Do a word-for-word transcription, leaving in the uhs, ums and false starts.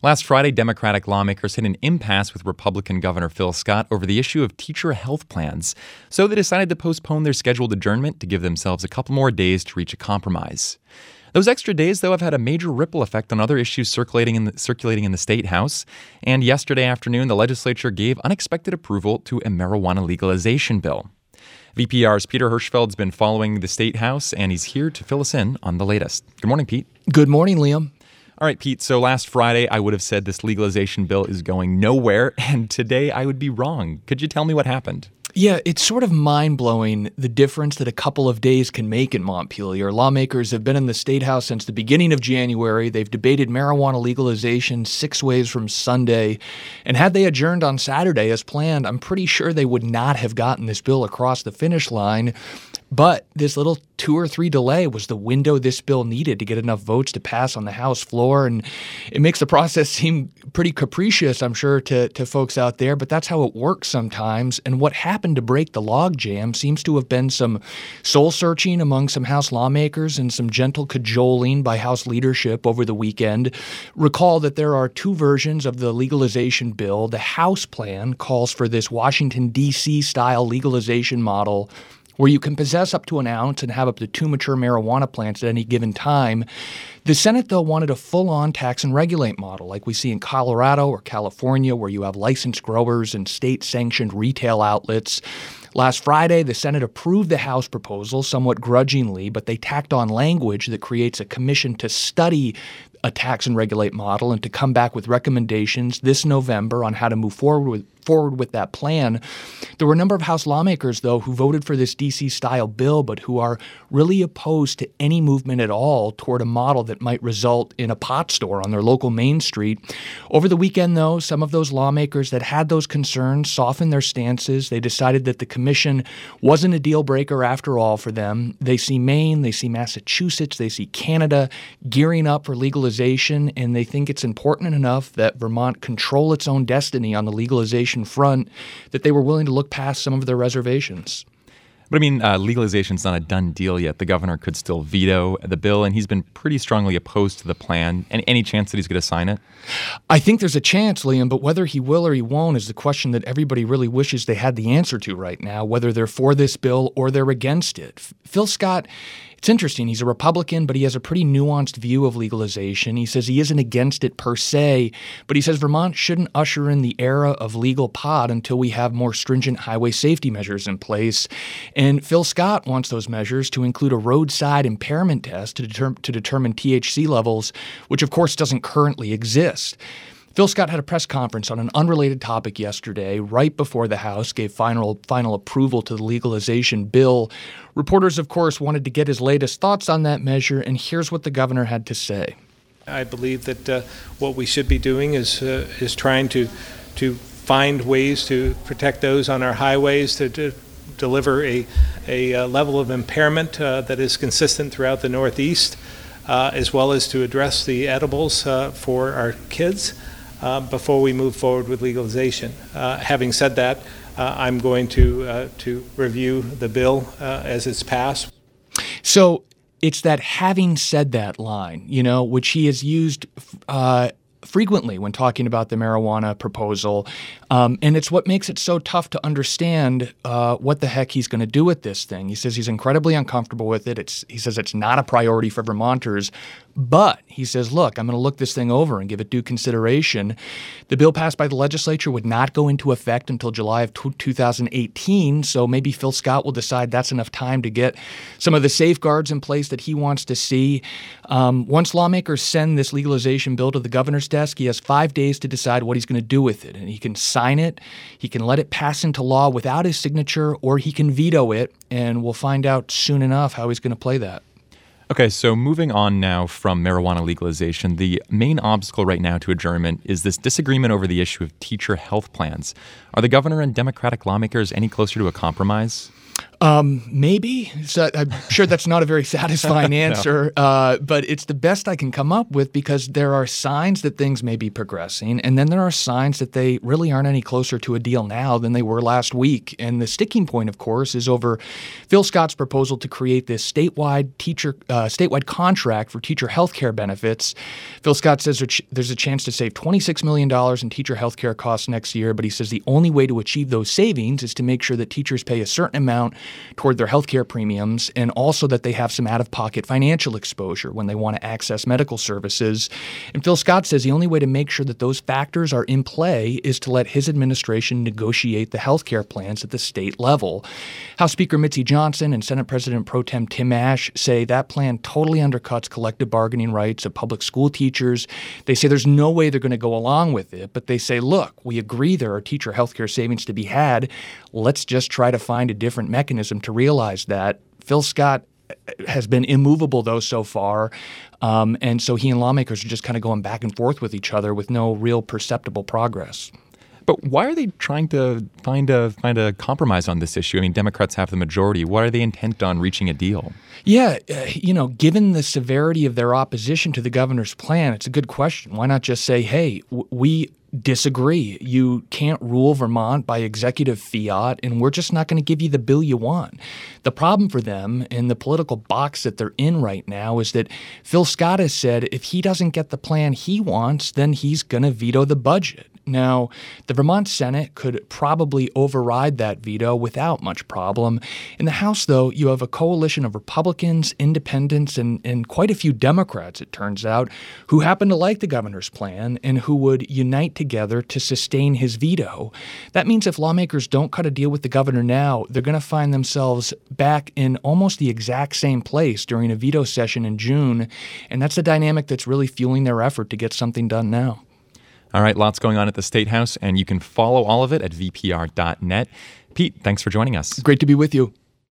Last Friday, Democratic lawmakers hit an impasse with Republican Governor Phil Scott over the issue of teacher health plans. So they decided to postpone their scheduled adjournment to give themselves a couple more days to reach a compromise. Those extra days, though, have had a major ripple effect on other issues circulating in the, circulating in the State House. And yesterday afternoon, the legislature gave unexpected approval to a marijuana legalization bill. V P R's Peter Hirschfeld's been following the State House, and he's here to fill us in on the latest. Good morning, Pete. Good morning, Liam. All right, Pete, so last Friday, I would have said this legalization bill is going nowhere, and today I would be wrong. Could you tell me what happened? Yeah, it's sort of mind-blowing the difference that a couple of days can make in Montpelier. Lawmakers have been in the State House since the beginning of January. They've debated marijuana legalization six ways from Sunday. And had they adjourned on Saturday as planned, I'm pretty sure they would not have gotten this bill across the finish line. But this little two or three delay was the window this bill needed to get enough votes to pass on the House floor. And it makes the process seem pretty capricious, I'm sure, to, to folks out there. But that's how it works sometimes. And what happened to break the logjam seems to have been some soul-searching among some House lawmakers and some gentle cajoling by House leadership over the weekend. Recall that there are two versions of the legalization bill. The House plan calls for this Washington, D C-style legalization model where you can possess up to an ounce and have up to two mature marijuana plants at any given time. The Senate, though, wanted a full-on tax and regulate model like we see in Colorado or California, where you have licensed growers and state-sanctioned retail outlets. Last Friday, the Senate approved the House proposal somewhat grudgingly, but they tacked on language that creates a commission to study a tax and regulate model and to come back with recommendations this November on how to move forward with forward with that plan. There were a number of House lawmakers, though, who voted for this D C-style bill, but who are really opposed to any movement at all toward a model that might result in a pot store on their local Main Street. Over the weekend, though, some of those lawmakers that had those concerns softened their stances. They decided that the commission wasn't a deal breaker after all for them. They see Maine, they see Massachusetts, they see Canada gearing up for legalization, and they think it's important enough that Vermont control its own destiny on the legalization front that they were willing to look past some of their reservations. But I mean, uh, legalization's not a done deal yet. The governor could still veto the bill, and he's been pretty strongly opposed to the plan. Any, any chance that he's going to sign it? I think there's a chance, Liam, but whether he will or he won't is the question that everybody really wishes they had the answer to right now, whether they're for this bill or they're against it. Phil Scott, it's interesting. He's a Republican, but he has a pretty nuanced view of legalization. He says he isn't against it per se, but he says Vermont shouldn't usher in the era of legal pot until we have more stringent highway safety measures in place. And Phil Scott wants those measures to include a roadside impairment test to, deter- to determine T H C levels, which of course doesn't currently exist. Phil Scott had a press conference on an unrelated topic yesterday, right before the House gave final final approval to the legalization bill. Reporters, of course, wanted to get his latest thoughts on that measure, and here's what the governor had to say. I believe that uh, what we should be doing is uh, is trying to to find ways to protect those on our highways, to, to deliver a, a uh, level of impairment uh, that is consistent throughout the Northeast, uh, as well as to address the edibles uh, for our kids. Uh, before we move forward with legalization. Uh, having said that, uh, I'm going to uh, to review the bill uh, as it's passed. So it's that having said that line, you know, which he has used uh, frequently when talking about the marijuana proposal. Um, and it's what makes it so tough to understand uh, what the heck he's going to do with this thing. He says he's incredibly uncomfortable with it. It's, he says it's not a priority for Vermonters. But he says, look, I'm going to look this thing over and give it due consideration. The bill passed by the legislature would not go into effect until July of two thousand eighteen, so maybe Phil Scott will decide that's enough time to get some of the safeguards in place that he wants to see. Um, once lawmakers send this legalization bill to the governor's desk, he has five days to decide what he's going to do with it. And he can sign it, he can let it pass into law without his signature, or he can veto it, and we'll find out soon enough how he's going to play that. Okay, so moving on now from marijuana legalization, the main obstacle right now to adjournment is this disagreement over the issue of teacher health plans. Are the governor and Democratic lawmakers any closer to a compromise? Um, maybe. So I'm sure that's not a very satisfying answer, no. uh, but it's the best I can come up with because there are signs that things may be progressing, and then there are signs that they really aren't any closer to a deal now than they were last week. And the sticking point, of course, is over Phil Scott's proposal to create this statewide teacher, uh, statewide contract for teacher health care benefits. Phil Scott says there's a chance to save twenty-six million dollars in teacher health care costs next year, but he says the only way to achieve those savings is to make sure that teachers pay a certain amount toward their health care premiums and also that they have some out-of-pocket financial exposure when they want to access medical services. And Phil Scott says the only way to make sure that those factors are in play is to let his administration negotiate the health care plans at the state level. House Speaker Mitzi Johnson and Senate President Pro Tem Tim Ashe say that plan totally undercuts collective bargaining rights of public school teachers. They say there's no way they're going to go along with it, but they say, look, we agree there are teacher health care savings to be had. Let's just try to find a different mechanism to realize that. Phil Scott has been immovable, though, so far, um, and so he and lawmakers are just kind of going back and forth with each other with no real perceptible progress. But why are they trying to find a find a compromise on this issue? I mean, Democrats have the majority. Why are they intent on reaching a deal? Yeah, uh, you know, given the severity of their opposition to the governor's plan, it's a good question. Why not just say, hey, w- we disagree. You can't rule Vermont by executive fiat, and we're just not going to give you the bill you want. The problem for them in the political box that they're in right now is that Phil Scott has said if he doesn't get the plan he wants, then he's going to veto the budget. Now, the Vermont Senate could probably override that veto without much problem. In the House, though, you have a coalition of Republicans, independents, and, and quite a few Democrats, it turns out, who happen to like the governor's plan and who would unite together to sustain his veto. That means if lawmakers don't cut a deal with the governor now, they're going to find themselves back in almost the exact same place during a veto session in June, and that's the dynamic that's really fueling their effort to get something done now. All right, lots going on at the State House, and you can follow all of it at V P R dot net. Pete, thanks for joining us. Great to be with you.